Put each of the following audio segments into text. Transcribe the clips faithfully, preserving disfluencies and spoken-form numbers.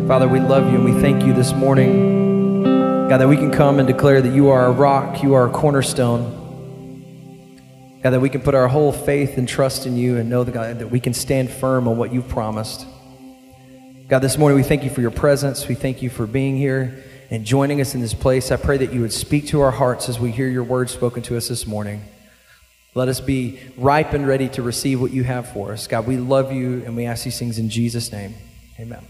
Father, we love you and we thank you this morning, God, that we can come and declare that you are a rock, you are a cornerstone. God, that we can put our whole faith and trust in you and know that, God, that we can stand firm on what you've promised. God, this morning we thank you for your presence. We thank you for being here and joining us in this place. I pray that you would speak to our hearts as we hear your word spoken to us this morning. Let us be ripe and ready to receive what you have for us. God, we love you and we ask these things in Jesus' name. Amen.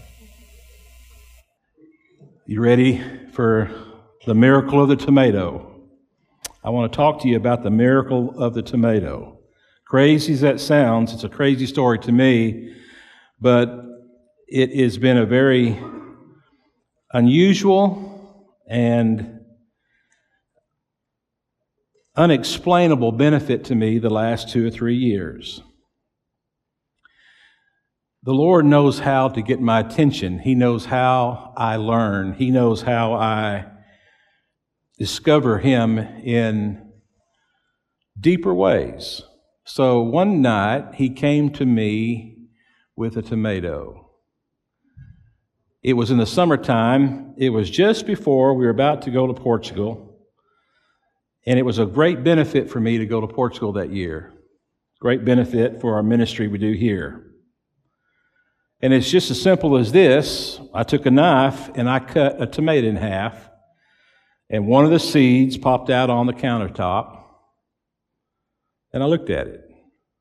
You ready for the miracle of the tomato? I want to talk to you about the miracle of the tomato. Crazy as that sounds, it's a crazy story to me, but it has been a very unusual and unexplainable benefit to me the last two or three years. The Lord knows how to get my attention. He knows how I learn. He knows how I discover Him in deeper ways. So one night, He came to me with a tomato. It was in the summertime. It was just before we were about to go to Portugal. And it was a great benefit for me to go to Portugal that year. Great benefit for our ministry we do here. And it's just as simple as this. I took a knife and I cut a tomato in half. And one of the seeds popped out on the countertop. And I looked at it.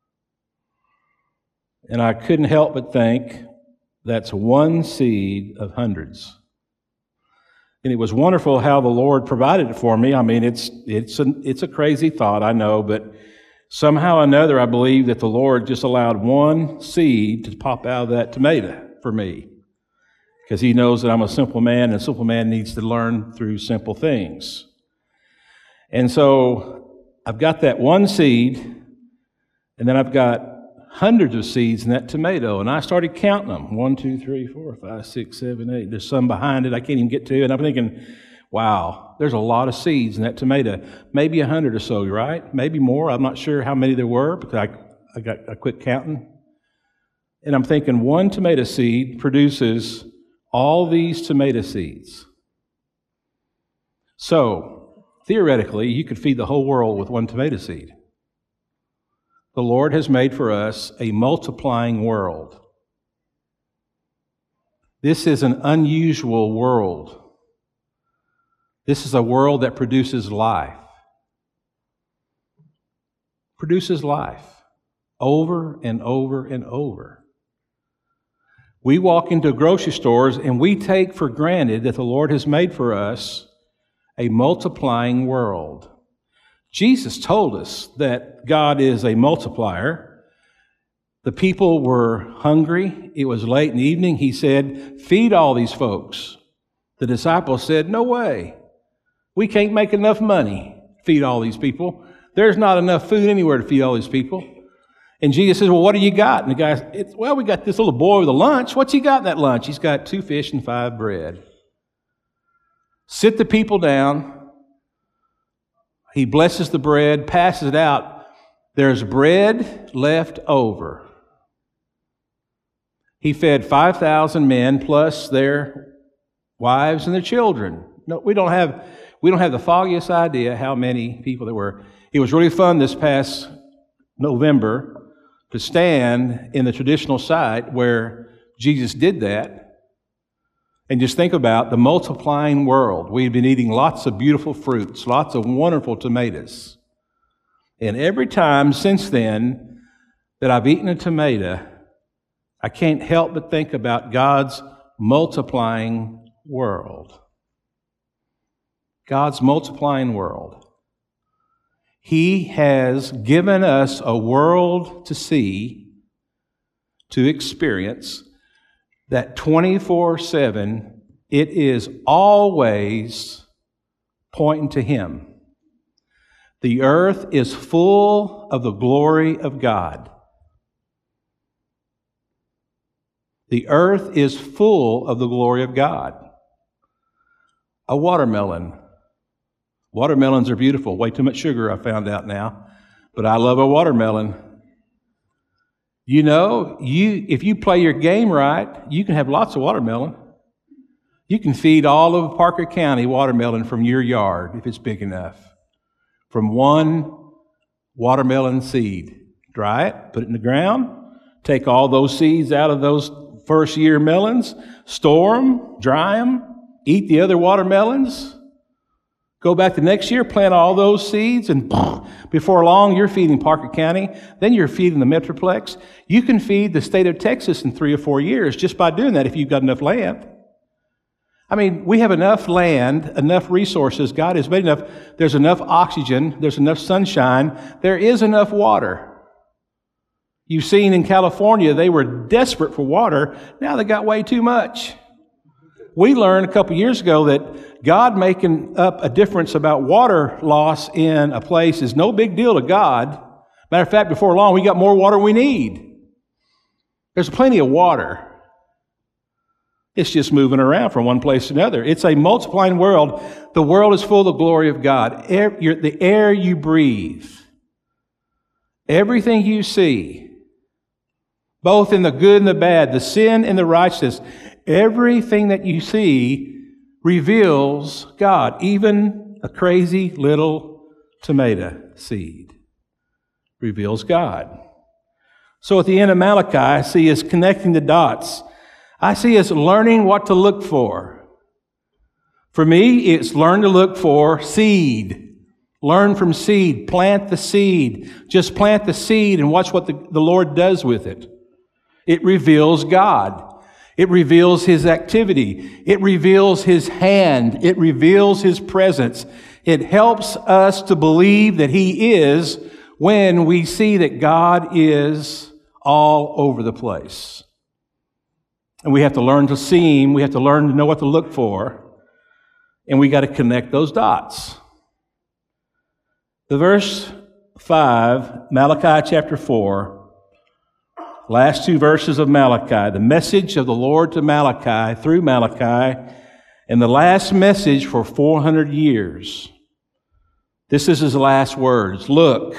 And I couldn't help but think, that's one seed of hundreds. And it was wonderful how the Lord provided it for me. I mean, it's it's a, it's a crazy thought, I know, but somehow or another, I believe that the Lord just allowed one seed to pop out of that tomato for me. Because He knows that I'm a simple man, and a simple man needs to learn through simple things. And so I've got that one seed, and then I've got hundreds of seeds in that tomato, and I started counting them. One, two, three, four, five, six, seven, eight. There's some behind it I can't even get to, and I'm thinking, wow, there's a lot of seeds in that tomato. Maybe a hundred or so, right? Maybe more. I'm not sure how many there were because I, I got I quit counting. And I'm thinking one tomato seed produces all these tomato seeds. So, theoretically, you could feed the whole world with one tomato seed. The Lord has made for us a multiplying world. This is an unusual world. This is a world that produces life. Produces life over and over and over. We walk into grocery stores and we take for granted that the Lord has made for us a multiplying world. Jesus told us that God is a multiplier. The people were hungry. It was late in the evening. He said, feed all these folks. The disciples said, no way. We can't make enough money to feed all these people. There's not enough food anywhere to feed all these people. And Jesus says, well, what do you got? And the guy said, well, we got this little boy with a lunch. What's he got in that lunch? He's got two fish and five bread. Sit the people down. He blesses the bread, passes it out. There's bread left over. He fed five thousand men plus their wives and their children. No, we don't have we don't have the foggiest idea how many people there were. It was really fun this past November to stand in the traditional site where Jesus did that. And just think about the multiplying world. We've been eating lots of beautiful fruits, lots of wonderful tomatoes. And every time since then that I've eaten a tomato, I can't help but think about God's multiplying world. God's multiplying world. He has given us a world to see, to experience, that twenty-four seven, it is always pointing to Him. The earth is full of the glory of God. The earth is full of the glory of God. A watermelon. Watermelons are beautiful. Way too much sugar, I found out now. But I love a watermelon. You know, you if you play your game right, you can have lots of watermelon. You can feed all of Parker County watermelon from your yard if it's big enough. From one watermelon seed. Dry it, put it in the ground, take all those seeds out of those first year melons, store them, dry them, eat the other watermelons, go back the next year, plant all those seeds, and before long you're feeding Parker County, then you're feeding the Metroplex. You can feed the state of Texas in three or four years just by doing that if you've got enough land. I mean, we have enough land, enough resources. God has made enough. There's enough oxygen. There's enough sunshine. There is enough water. You've seen in California, they were desperate for water. Now they got way too much. We learned a couple years ago that God making up a difference about water loss in a place is no big deal to God. Matter of fact, before long, we got more water we need. There's plenty of water. It's just moving around from one place to another. It's a multiplying world. The world is full of the glory of God. Air, the air you breathe, everything you see, both in the good and the bad, the sin and the righteousness, everything that you see reveals God. Even a crazy little tomato seed reveals God. So at the end of Malachi, I see us connecting the dots. I see us learning what to look for. For me, it's learn to look for seed. Learn from seed. Plant the seed. Just plant the seed and watch what the, the Lord does with it. It reveals God. It reveals His activity. It reveals His hand. It reveals His presence. It helps us to believe that He is when we see that God is all over the place. And we have to learn to see Him. We have to learn to know what to look for. And we got to connect those dots. The verse five, Malachi chapter four, last two verses of Malachi, the message of the Lord to Malachi through Malachi, and the last message for four hundred years. This is His last words. Look,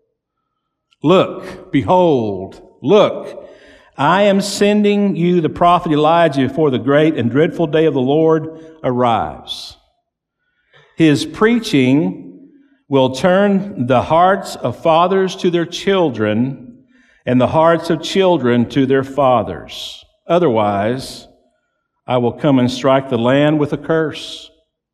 look, behold, look. I am sending you the prophet Elijah before the great and dreadful day of the Lord arrives. His preaching will turn the hearts of fathers to their children and the hearts of children to their fathers. Otherwise, I will come and strike the land with a curse.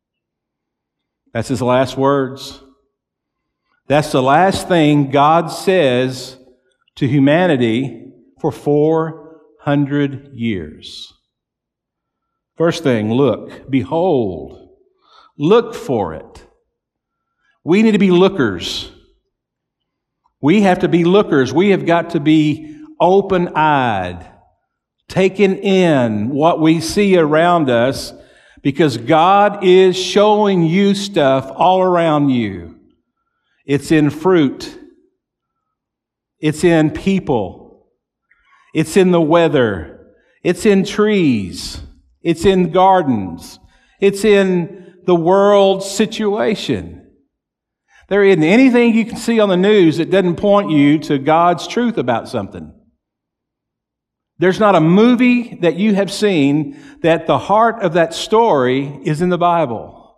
That's His last words. That's the last thing God says to humanity for four hundred years. First thing, look, behold, look for it. We need to be lookers. We have to be lookers. We have got to be open-eyed, taking in what we see around us, because God is showing you stuff all around you. It's in fruit. It's in people. It's in the weather. It's in trees. It's in gardens. It's in the world situation. There isn't anything you can see on the news that doesn't point you to God's truth about something. There's not a movie that you have seen that the heart of that story is in the Bible.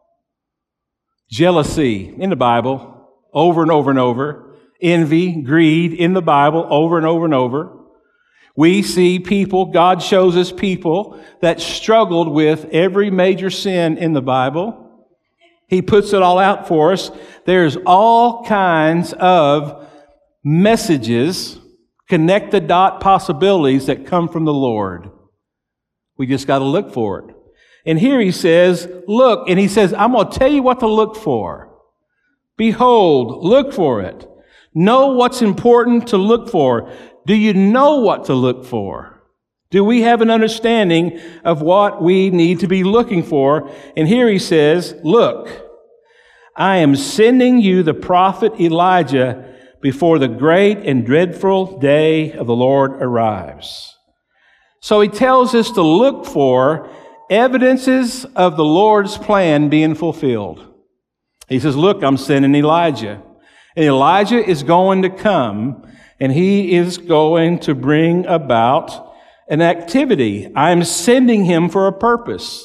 Jealousy in the Bible, over and over and over. Envy, greed in the Bible, over and over and over. We see people, God shows us people that struggled with every major sin in the Bible. He puts it all out for us. There's all kinds of messages, connect the dot possibilities that come from the Lord. We just got to look for it. And here He says, look, and He says, I'm going to tell you what to look for. Behold, look for it. Know what's important to look for. Do you know what to look for? Do we have an understanding of what we need to be looking for? And here He says, look, I am sending you the prophet Elijah before the great and dreadful day of the Lord arrives. So He tells us to look for evidences of the Lord's plan being fulfilled. He says, look, I'm sending Elijah. And Elijah is going to come, and he is going to bring about an activity. I'm sending him for a purpose.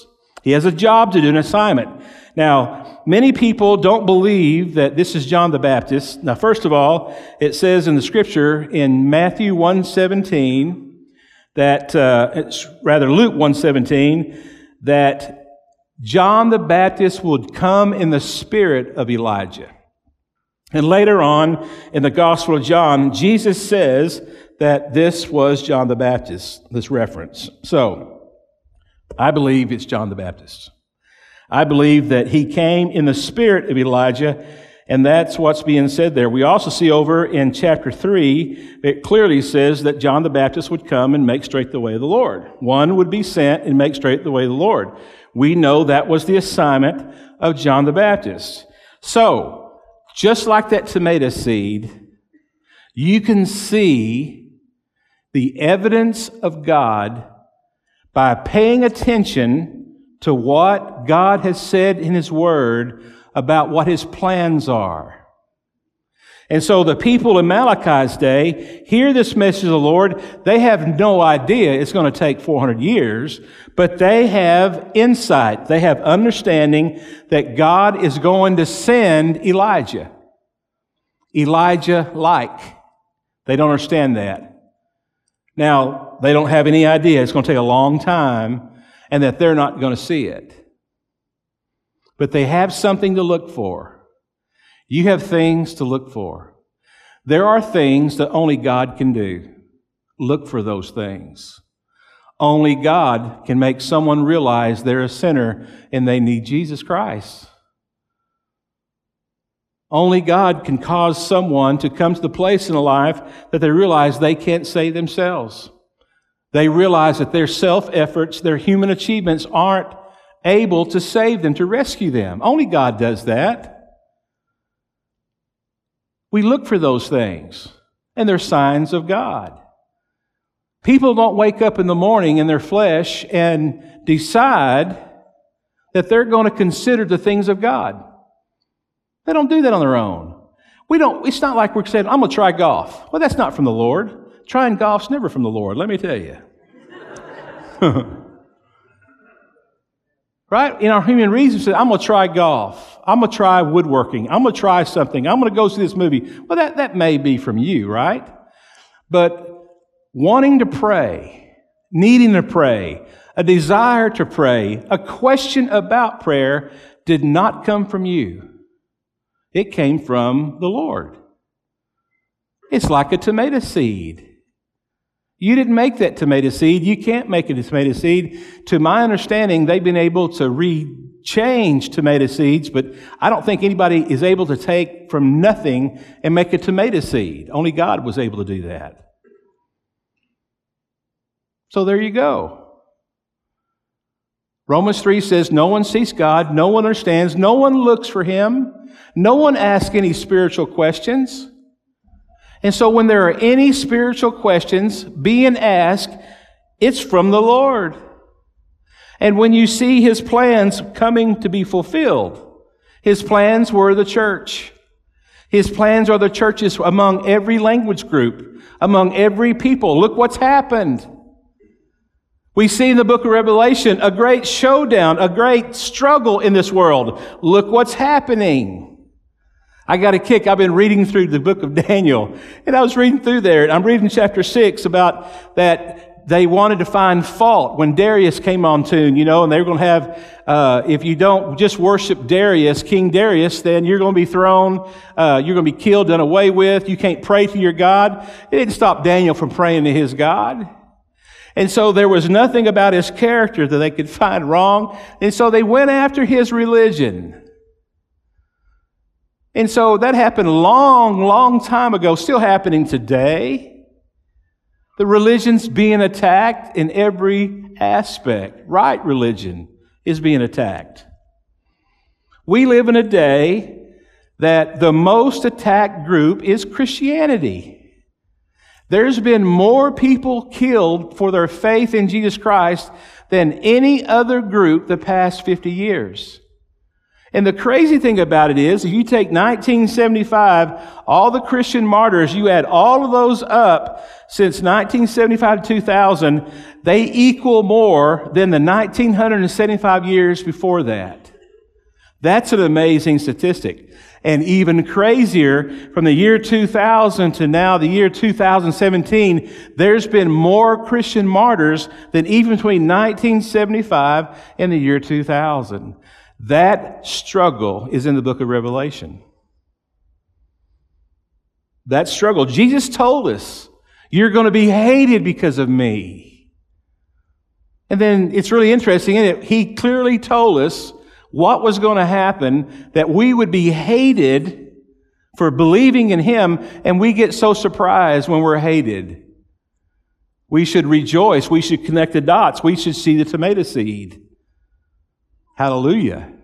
He has a job to do, an assignment. Now, many people don't believe that this is John the Baptist. Now, first of all, it says in the Scripture in Matthew one seventeen that, uh, it's rather Luke one seventeen, that John the Baptist would come in the spirit of Elijah. And later on in the Gospel of John, Jesus says that this was John the Baptist, this reference. So, I believe it's John the Baptist. I believe that he came in the spirit of Elijah, and that's what's being said there. We also see over in chapter three, it clearly says that John the Baptist would come and make straight the way of the Lord. One would be sent and make straight the way of the Lord. We know that was the assignment of John the Baptist. So, just like that tomato seed, you can see the evidence of God by paying attention to what God has said in His Word about what His plans are. And so the people in Malachi's day hear this message of the Lord. They have no idea it's going to take four hundred years, but they have insight. They have understanding that God is going to send Elijah. Elijah-like. They don't understand that. Now, they don't have any idea it's going to take a long time and that they're not going to see it. But they have something to look for. You have things to look for. There are things that only God can do. Look for those things. Only God can make someone realize they're a sinner and they need Jesus Christ. Only God can cause someone to come to the place in life that they realize they can't save themselves. They realize that their self-efforts, their human achievements aren't able to save them, to rescue them. Only God does that. We look for those things, and they're signs of God. People don't wake up in the morning in their flesh and decide that they're going to consider the things of God. They don't do that on their own. We don't, it's not like we're saying, I'm going to try golf. Well, that's not from the Lord. Trying golf's never from the Lord, let me tell you. Right? In our human reason, we say, I'm going to try golf. I'm going to try woodworking. I'm going to try something. I'm going to go see this movie. Well, that, that may be from you, right? But wanting to pray, needing to pray, a desire to pray, a question about prayer did not come from you. It came from the Lord. It's like a tomato seed. You didn't make that tomato seed. You can't make it a tomato seed. To my understanding, they've been able to re-change tomato seeds, but I don't think anybody is able to take from nothing and make a tomato seed. Only God was able to do that. So there you go. Romans three says, no one sees God, no one understands, no one looks for Him, no one asks any spiritual questions. And so when there are any spiritual questions being asked, it's from the Lord. And when you see His plans coming to be fulfilled, His plans were the church. His plans are the churches among every language group, among every people. Look what's happened. We see in the book of Revelation a great showdown, a great struggle in this world. Look what's happening. I got a kick. I've been reading through the book of Daniel, and I was reading through there, and I'm reading chapter six about that they wanted to find fault when Darius came on tune, you know, and they were going to have, uh, if you don't just worship Darius, King Darius, then you're going to be thrown, uh, you're going to be killed, done away with. You can't pray to your God. It didn't stop Daniel from praying to his God. And so there was nothing about his character that they could find wrong. And so they went after his religion. And so that happened a long, long time ago, still happening today. The religion's being attacked in every aspect. Right religion is being attacked. We live in a day that the most attacked group is Christianity. There's been more people killed for their faith in Jesus Christ than any other group the past fifty years. And the crazy thing about it is, if you take nineteen seventy-five, all the Christian martyrs, you add all of those up since nineteen seventy-five to two thousand, they equal more than the one thousand nine hundred seventy-five years before that. That's an amazing statistic. And even crazier, from the year two thousand to now, the year two thousand seventeen, there's been more Christian martyrs than even between nineteen seventy-five and the year two thousand. That struggle is in the book of Revelation. That struggle. Jesus told us, you're going to be hated because of me. And then it's really interesting, isn't it? He clearly told us what was going to happen, that we would be hated for believing in Him, and we get so surprised when we're hated. We should rejoice. We should connect the dots. We should see the tomato seed. Hallelujah.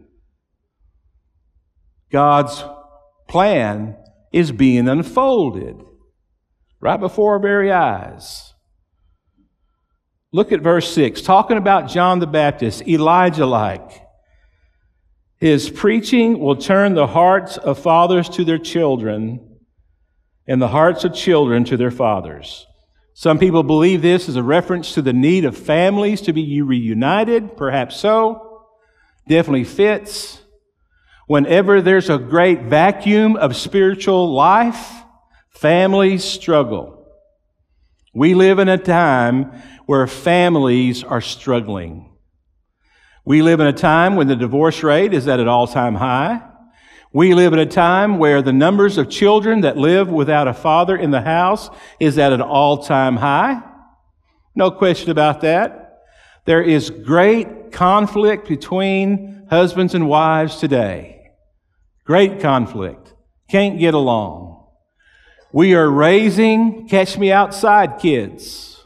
God's plan is being unfolded right before our very eyes. Look at verse six, talking about John the Baptist, Elijah-like. His preaching will turn the hearts of fathers to their children and the hearts of children to their fathers. Some people believe this is a reference to the need of families to be reunited. Perhaps so. Definitely fits. Whenever there's a great vacuum of spiritual life, families struggle. We live in a time where families are struggling. We live in a time when the divorce rate is at an all-time high. We live in a time where the numbers of children that live without a father in the house is at an all-time high. No question about that. There is great conflict between husbands and wives today. Great conflict. Can't get along. We are raising catch me outside kids.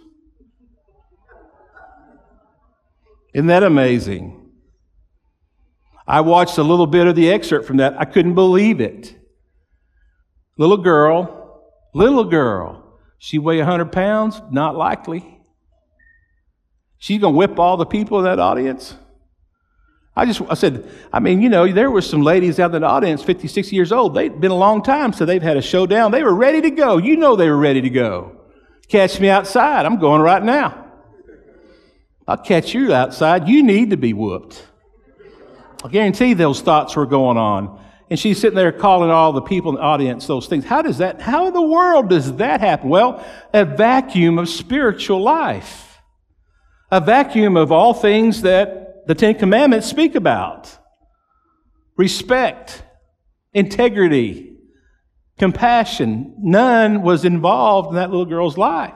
Isn't that amazing? I watched a little bit of the excerpt from that. I couldn't believe it. Little girl, little girl. She weigh one hundred pounds? Not likely. She's going to whip all the people in that audience? I just, I said, I mean, you know, there were some ladies out in the audience, fifty, sixty years old. They'd been a long time, so they've had a showdown. They were ready to go. You know they were ready to go. Catch me outside. I'm going right now. I'll catch you outside. You need to be whooped. I guarantee those thoughts were going on. And she's sitting there calling all the people in the audience those things. How does that, how in the world does that happen? Well, a vacuum of spiritual life. A vacuum of all things that the Ten Commandments speak about. Respect, integrity, compassion. None was involved in that little girl's life.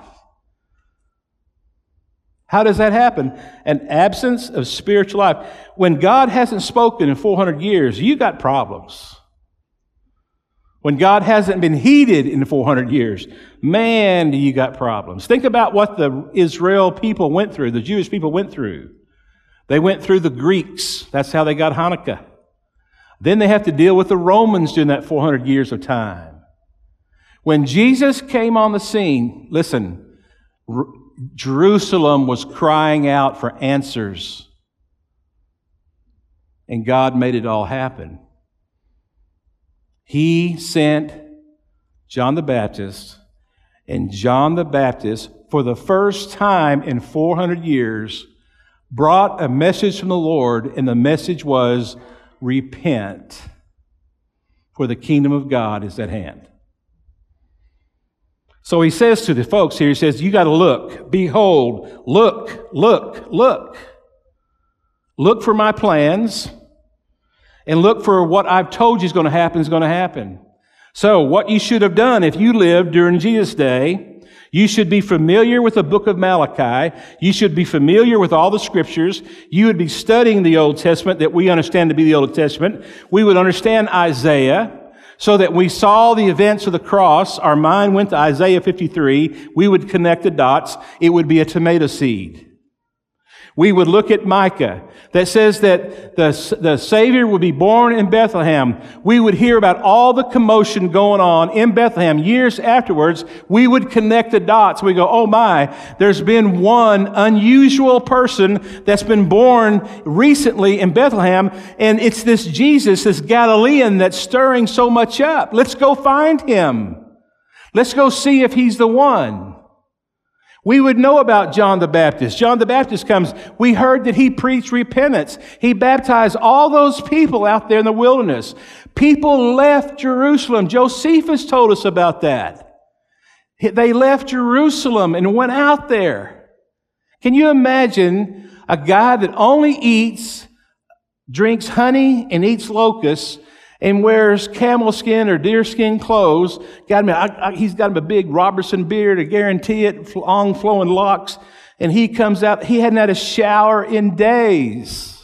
How does that happen? An absence of spiritual life. When God hasn't spoken in four hundred years, you got problems. When God hasn't been heeded in four hundred years, man, do you got problems. Think about what the Israel people went through, the Jewish people went through. They went through the Greeks. That's how they got Hanukkah. Then they have to deal with the Romans during that four hundred years of time. When Jesus came on the scene, listen, R- Jerusalem was crying out for answers. And God made it all happen. He sent John the Baptist, and John the Baptist, for the first time in four hundred years, brought a message from the Lord, and the message was, repent, for the kingdom of God is at hand. So he says to the folks here, he says, you got to look, behold, look, look, look. Look for my plans, and look for what I've told you is going to happen is going to happen. So what you should have done if you lived during Jesus' day, you should be familiar with the book of Malachi. You should be familiar with all the scriptures. You would be studying the Old Testament that we understand to be the Old Testament. We would understand Isaiah, so that we saw the events of the cross. Our mind went to Isaiah fifty-three. We would connect the dots. It would be a tomato seed. We would look at Micah that says that the, the Savior would be born in Bethlehem. We would hear about all the commotion going on in Bethlehem. Years afterwards, we would connect the dots. We go, oh my, there's been one unusual person that's been born recently in Bethlehem, and it's this Jesus, this Galilean that's stirring so much up. Let's go find him. Let's go see if he's the one. We would know about John the Baptist. John the Baptist comes. We heard that he preached repentance. He baptized all those people out there in the wilderness. People left Jerusalem. Josephus told us about that. They left Jerusalem and went out there. Can you imagine a guy that only eats, drinks honey and eats locusts and wears camel skin or deer skin clothes? Got him, I, I, he's got him a big Robertson beard, I guarantee it, long flowing locks. And he comes out, he hadn't had a shower in days.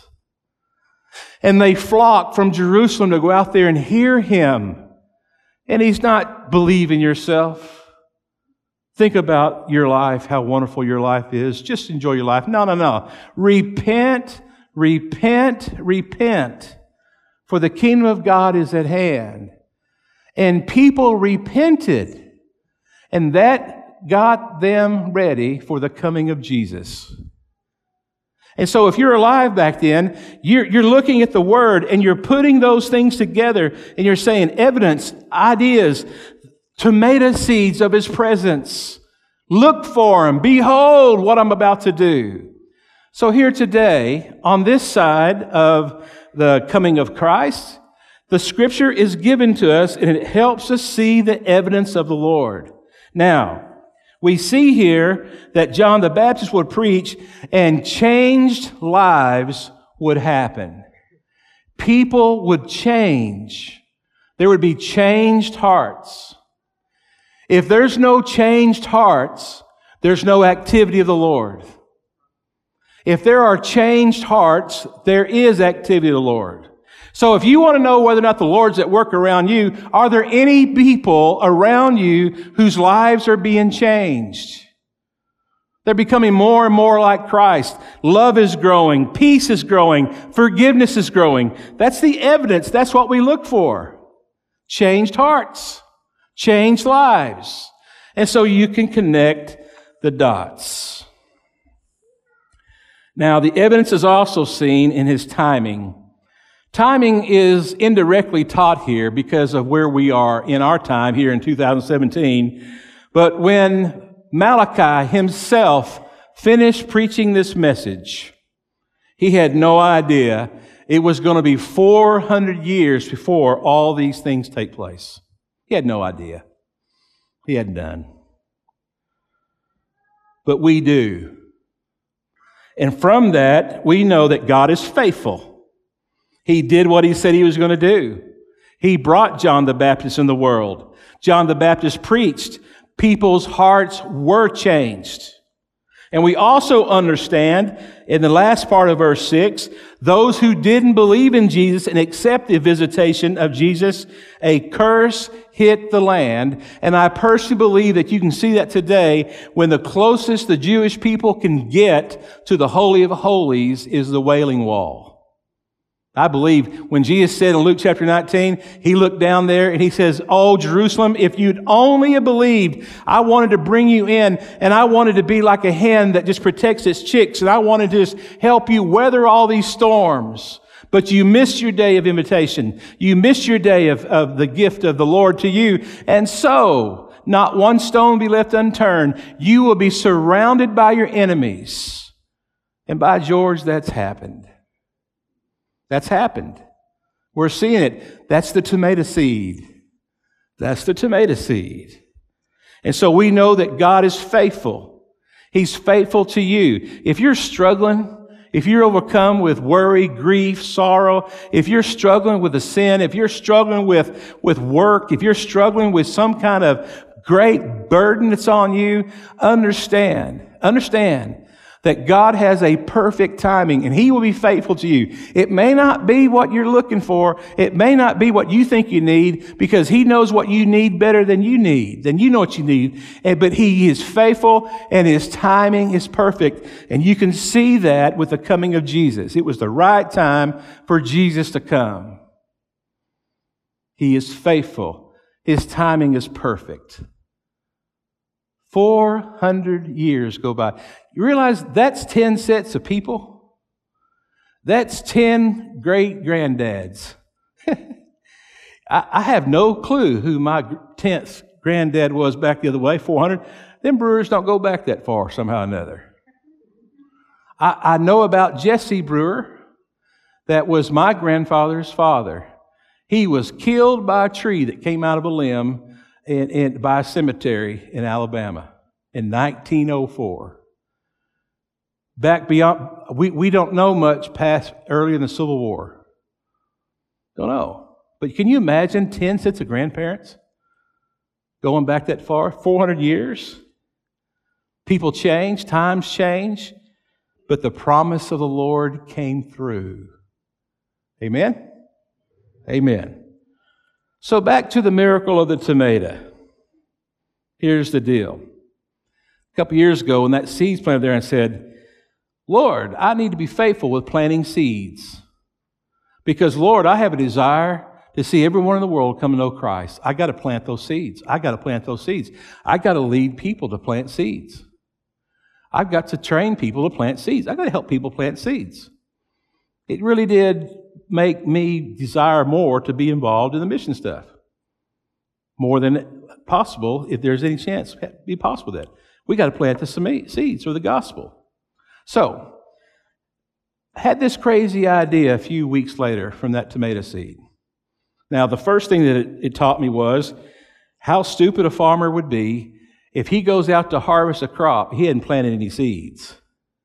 And they flock from Jerusalem to go out there and hear him. And he's not believing yourself. Think about your life, how wonderful your life is. Just enjoy your life. No, no, no. Repent, repent, repent. For the kingdom of God is at hand. And people repented. And that got them ready for the coming of Jesus. And so if you're alive back then, you're, you're looking at the Word and you're putting those things together and you're saying evidence, ideas, tomato seeds of His presence. Look for Him. Behold what I'm about to do. So here today, on this side of the coming of Christ, the Scripture is given to us and it helps us see the evidence of the Lord. Now, we see here that John the Baptist would preach and changed lives would happen. People would change. There would be changed hearts. If there's no changed hearts, there's no activity of the Lord. If there are changed hearts, there is activity of the Lord. So if you want to know whether or not the Lord's at work around you, are there any people around you whose lives are being changed? They're becoming more and more like Christ. Love is growing. Peace is growing. Forgiveness is growing. That's the evidence. That's what we look for. Changed hearts. Changed lives. And so you can connect the dots. Now, the evidence is also seen in His timing. Timing is indirectly taught here because of where we are in our time here in two thousand seventeen. But when Malachi himself finished preaching this message, he had no idea it was going to be four hundred years before all these things take place. He had no idea. He hadn't done. But we do. And from that, we know that God is faithful. He did what He said He was going to do. He brought John the Baptist in the world. John the Baptist preached. People's hearts were changed. And we also understand in the last part of verse six, those who didn't believe in Jesus and accept the visitation of Jesus, a curse hit the land. And I personally believe that you can see that today when the closest the Jewish people can get to the Holy of Holies is the Wailing Wall. I believe when Jesus said in Luke chapter nineteen, He looked down there and He says, "Oh, Jerusalem, if you'd only have believed, I wanted to bring you in and I wanted to be like a hen that just protects its chicks and I wanted to just help you weather all these storms. But you missed your day of invitation. You missed your day of, of the gift of the Lord to you. And so, not one stone be left unturned. You will be surrounded by your enemies." And by George, that's happened. That's happened. We're seeing it. That's the tomato seed. That's the tomato seed. And so we know that God is faithful. He's faithful to you. If you're struggling, if you're overcome with worry, grief, sorrow, if you're struggling with a sin, if you're struggling with, with work, if you're struggling with some kind of great burden that's on you, understand, understand that God has a perfect timing and He will be faithful to you. It may not be what you're looking for. It may not be what you think you need, because He knows what you need better than you need, than you know what you need. And, but He is faithful and His timing is perfect. And you can see that with the coming of Jesus. It was the right time for Jesus to come. He is faithful. His timing is perfect. Four hundred years go by. You realize that's ten sets of people? That's ten great-granddads. I, I have no clue who my tenth granddad was back the other way, four hundred. Them Brewers don't go back that far somehow or another. I, I know about Jesse Brewer. That was my grandfather's father. He was killed by a tree that came out of a limb in, in, by a cemetery in Alabama in nineteen oh four. Back beyond, we, we don't know much past early in the Civil War. Don't know. But can you imagine ten sets of grandparents going back that far? four hundred years? People change, times change, but the promise of the Lord came through. Amen? Amen. So back to the miracle of the tomato. Here's the deal. A couple years ago, when that seed's planted there, I said, Lord, I need to be faithful with planting seeds. Because, Lord, I have a desire to see everyone in the world come to know Christ. I got to plant those seeds. I got to plant those seeds. I got to lead people to plant seeds. I've got to train people to plant seeds. I got to help people plant seeds. It really did make me desire more to be involved in the mission stuff. More than possible, if there's any chance, be possible that. We got to plant the seeds for the gospel. So, I had this crazy idea a few weeks later from that tomato seed. Now, the first thing that it, it taught me was how stupid a farmer would be if he goes out to harvest a crop, he hadn't planted any seeds.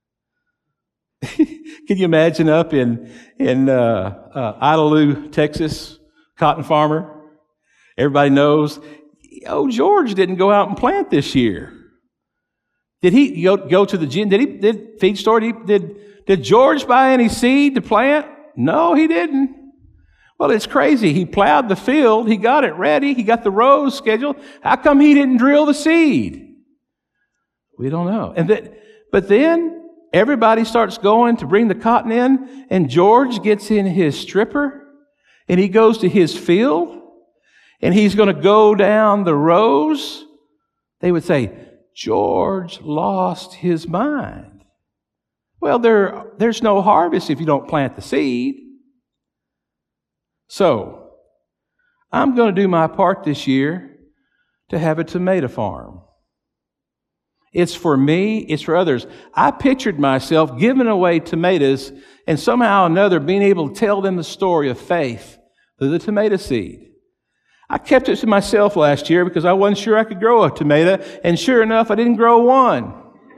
Can you imagine up in in uh, uh, Idalou, Texas, cotton farmer? Everybody knows, oh, George didn't go out and plant this year. Did he go, go to the gym? Did he did feed store? Did, he, did did George buy any seed to plant? No, he didn't. Well, it's crazy. He plowed the field. He got it ready. He got the rows scheduled. How come he didn't drill the seed? We don't know. And that, but then everybody starts going to bring the cotton in, and George gets in his stripper, and he goes to his field, and he's going to go down the rows. They would say, George lost his mind. Well, there, there's no harvest if you don't plant the seed. So, I'm going to do my part this year to have a tomato farm. It's for me, it's for others. I pictured myself giving away tomatoes and somehow or another being able to tell them the story of faith through the tomato seed. I kept it to myself last year because I wasn't sure I could grow a tomato, and sure enough, I didn't grow one.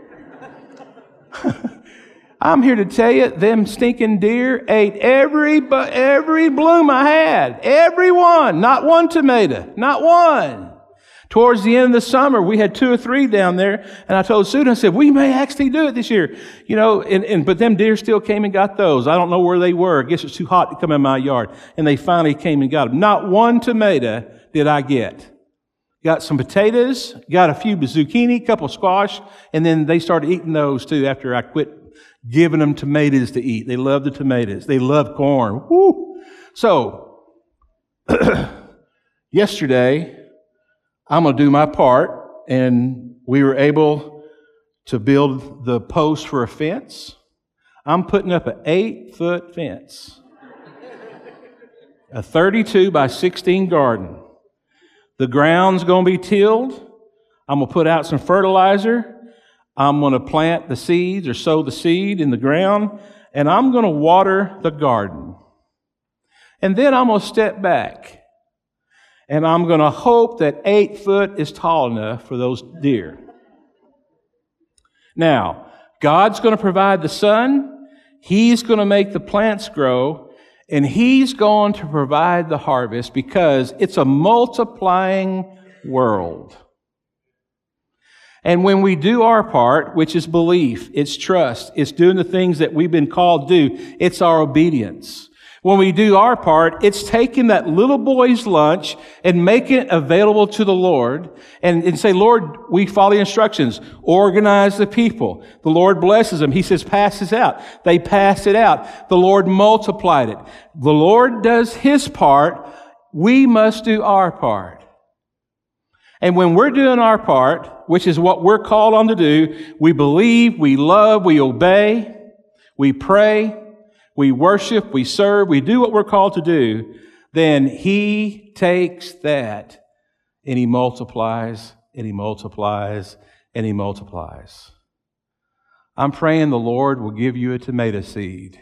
I'm here to tell you, them stinking deer ate every every bloom I had. Every one. Not one tomato. Not one. Towards the end of the summer, we had two or three down there, and I told Susan, I said, we may actually do it this year. You know, and, and but them deer still came and got those. I don't know where they were. I guess it's too hot to come in my yard. And they finally came and got them. Not one tomato did I get. Got some potatoes, got a few zucchini, couple squash, and then they started eating those too after I quit giving them tomatoes to eat. They love the tomatoes. They love corn. Woo! So, yesterday, I'm going to do my part, and we were able to build the post for a fence. I'm putting up an eight-foot fence, a thirty-two by sixteen garden. The ground's going to be tilled. I'm going to put out some fertilizer. I'm going to plant the seeds or sow the seed in the ground, and I'm going to water the garden. And then I'm going to step back. And I'm going to hope that eight foot is tall enough for those deer. Now, God's going to provide the sun. He's going to make the plants grow. And He's going to provide the harvest because it's a multiplying world. And when we do our part, which is belief, it's trust, it's doing the things that we've been called to do, it's our obedience. When we do our part, it's taking that little boy's lunch and making it available to the Lord and, and say, Lord, we follow the instructions. Organize the people. The Lord blesses them. He says, pass this out. They pass it out. The Lord multiplied it. The Lord does His part. We must do our part. And when we're doing our part, which is what we're called on to do, we believe, we love, we obey, we pray, we worship, we serve, we do what we're called to do, then He takes that and He multiplies, and He multiplies, and He multiplies. I'm praying the Lord will give you a tomato seed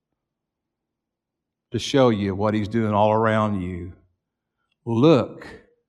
to show you what He's doing all around you. Look,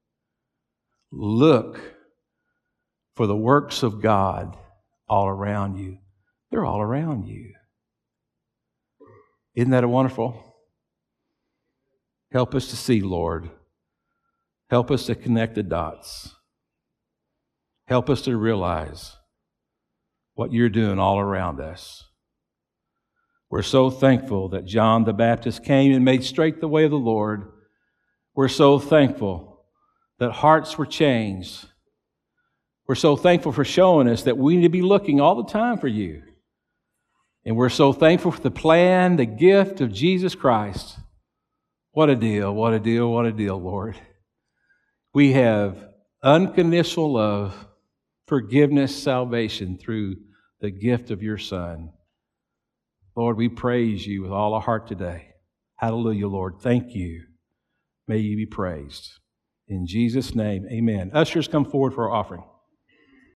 look for the works of God all around you. They're all around you. Isn't that a wonderful? Help us to see, Lord. Help us to connect the dots. Help us to realize what You're doing all around us. We're so thankful that John the Baptist came and made straight the way of the Lord. We're so thankful that hearts were changed. We're so thankful for showing us that we need to be looking all the time for You. And we're so thankful for the plan, the gift of Jesus Christ. What a deal, what a deal, what a deal, Lord. We have unconditional love, forgiveness, salvation through the gift of Your Son. Lord, we praise You with all our heart today. Hallelujah, Lord. Thank You. May You be praised. In Jesus' name, amen. Ushers, come forward for our offering.